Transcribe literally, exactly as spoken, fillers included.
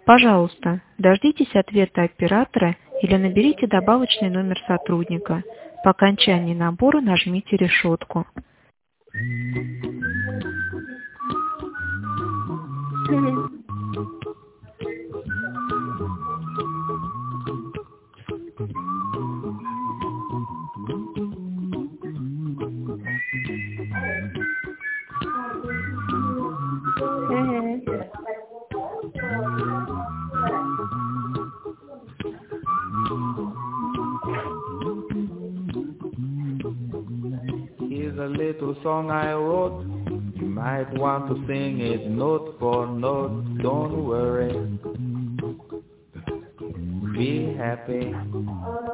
Пожалуйста, дождитесь ответа оператора или наберите добавочный номер сотрудника. По окончании набора нажмите решетку. Here's a little song I wrote. You might want to sing it note for note. Don't worry. Be happy.